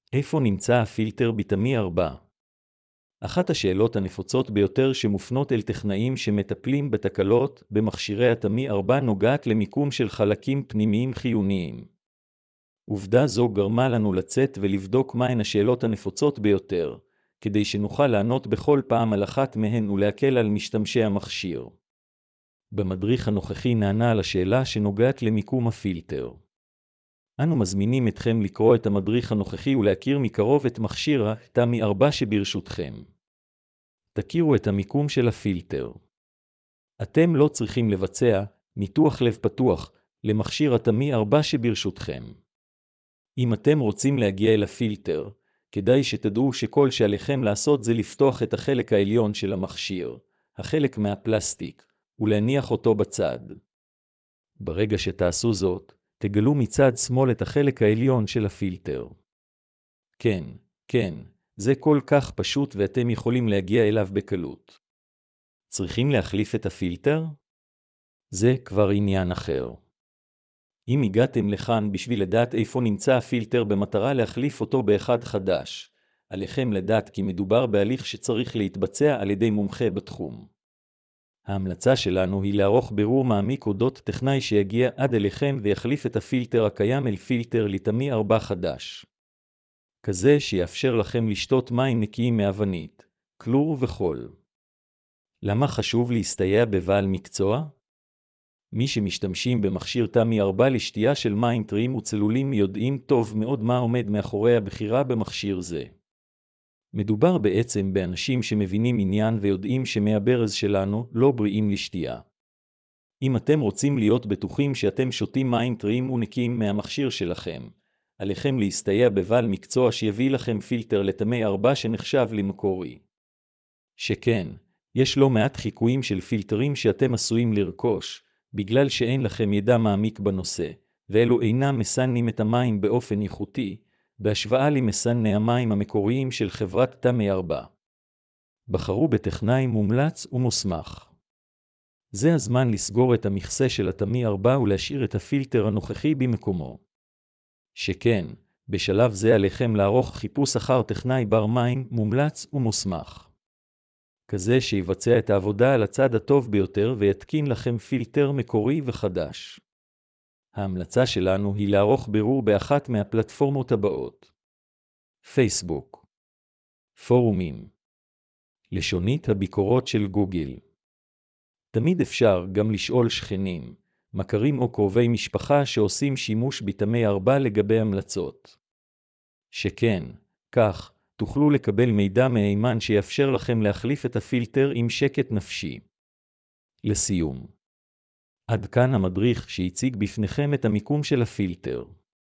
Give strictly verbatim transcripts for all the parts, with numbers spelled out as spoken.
איפה נמצא הפילטר בתמי ארבע? אחת השאלות הנפוצות ביותר שמופנות אל טכנאים שמטפלים בתקלות במכשירי התמי ארבע נוגעת למיקום של חלקים פנימיים חיוניים. עובדה זו גרמה לנו לצאת ולבדוק מהן השאלות הנפוצות ביותר, כדי שנוכל לענות בכל פעם על אחת מהן ולהקל על משתמשי המכשיר. במדריך הנוכחי נענה על השאלה שנוגעת למיקום הפילטר. אנו מזמינים אתכם לקרוא את המדריך הנוכחי ולהכיר מקרוב את מכשיר התמי ארבע שברשותכם. תכירו את המיקום של הפילטר. אתם לא צריכים לבצע ניתוח לב פתוח למכשיר התמי ארבע שברשותכם. אם אתם רוצים להגיע אל הפילטר, כדאי שתדעו שכל שעליכם לעשות זה לפתוח את החלק העליון של המכשיר, החלק מהפלסטיק, ולהניח אותו בצד. ברגע שתעשו זאת, תגלו מצד שמאל את החלק העליון של הפילטר. כן, כן, זה כל כך פשוט ואתם יכולים להגיע אליו בקלות. צריכים להחליף את הפילטר? זה כבר עניין אחר. אם הגעתם לכאן בשביל לדעת איפה נמצא הפילטר במטרה להחליף אותו באחד חדש, עליכם לדעת כי מדובר בהליך שצריך להתבצע על ידי מומחה בתחום. ההמלצה שלנו היא לערוך בירור מעמיק אודות טכנאי שיגיע עד אליכם ויחליף את הפילטר הקיים אל פילטר לתמי ארבע חדש. כזה שיאפשר לכם לשתות מים נקיים מאבנית, כלור וחול. למה חשוב להסתייע בבעל מקצוע? מי שמשתמשים במכשיר תמי ארבע לשתייה של מים טריים וצלולים יודעים טוב מאוד מה עומד מאחורי הבחירה במכשיר זה. מדובר בעצם באנשים שמבינים עניין ויודעים שמי הברז שלנו לא בריאים לשתייה. אם אתם רוצים להיות בטוחים שאתם שותים מים טריים ונקיים מהמכשיר שלכם, עליכם להסתייע בבעל מקצוע שיביא לכם פילטר לתמי ארבע שנחשב למקורי. שכן, יש לא מעט חיקויים של פילטרים שאתם עשויים לרכוש, בגלל שאין לכם ידע מעמיק בנושא, ואלו אינם מסננים את המים באופן איכותי, בהשוואה למסנני המים המקוריים של חברת תמי ארבע. בחרו בטכנאי מומלץ ומוסמך. זה הזמן לסגור את המכסה של התמי ארבע ולהשאיר את הפילטר הנוכחי במקומו. שכן, בשלב זה עליכם לערוך חיפוש אחר טכנאי בר מים מומלץ ומוסמך. כזה שיבצע את העבודה על הצד הטוב ביותר ויתקין לכם פילטר מקורי וחדש. ההמלצה שלנו היא לערוך בירור באחת מהפלטפורמות הבאות. פייסבוק. פורומים. לשונית הביקורות של גוגל. תמיד אפשר גם לשאול שכנים, מכרים או קרובי משפחה שעושים שימוש בתמי ארבע לגבי המלצות. שכן, כך, תוכלו לקבל מידע מהימן שיאפשר לכם להחליף את הפילטר עם שקט נפשי. לסיום. עד כאן המדריך שהציג בפניכם את המיקום של הפילטר.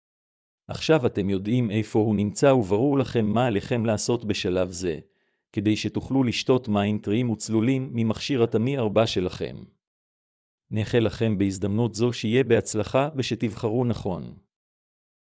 עכשיו אתם יודעים איפה הוא נמצא וברור לכם מה עליכם לעשות בשלב זה, כדי שתוכלו לשתות מים טריים וצלולים ממכשיר התמי ארבע שלכם. נאחל לכם בהזדמנות זו שיהיה בהצלחה ושתבחרו נכון.